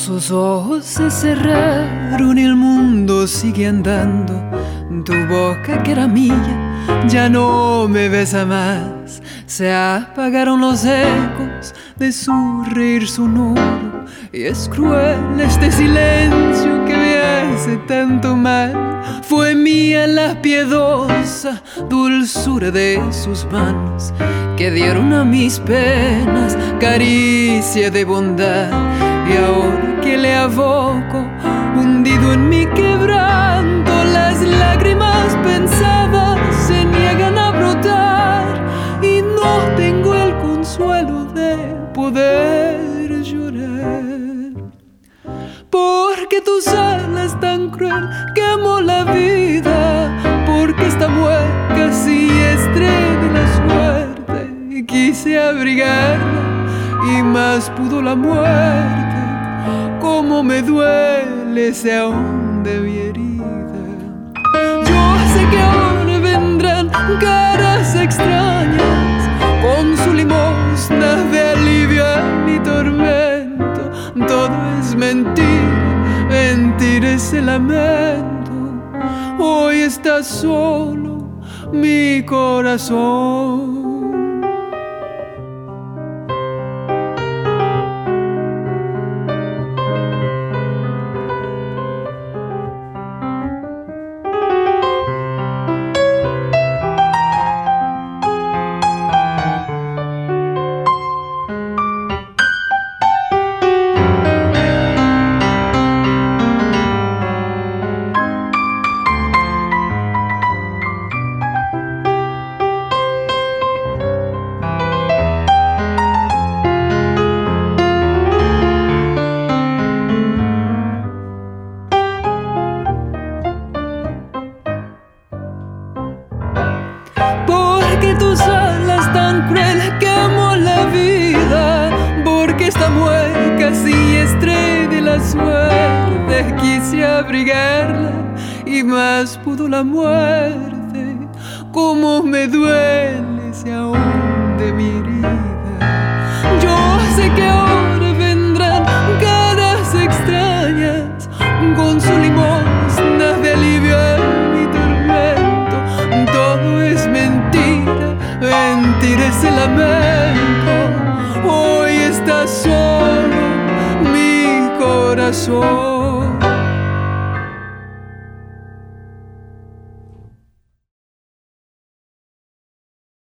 Sus ojos se cerraron y el mundo sigue andando. Tu boca que era mía ya no me besa más. Se apagaron los ecos de su reír sonoro y es cruel este silencio que me hace tanto mal. Fue mía la piadosa dulzura de sus manos que dieron a mis penas caricia de bondad. Y ahora que le aboco, hundido en mi quebranto, las lágrimas pensadas se niegan a brotar y no tengo el consuelo de poder llorar. Porque tu sal es tan cruel que amo la vida, porque esta mueca siniestra de la suerte quise abrigarla y más pudo la muerte. Cómo me duele ese ahón de mi herida. Yo sé que ahora vendrán caras extrañas con su limosna de alivio a mi tormento. Todo es mentira, mentira ese lamento. Hoy está solo mi corazón. Porque tus alas tan cruel que amo la vida, porque esta mueca siniestra de la suerte quise abrigarla y más pudo la muerte. Cómo me duele ese ahón de mi herida. Yo sé que ahora vendrán caras extrañas con su limosna de alivio a mi tormento. Todo es mentira, mentira ese lamento. Hoy está solo mi corazón.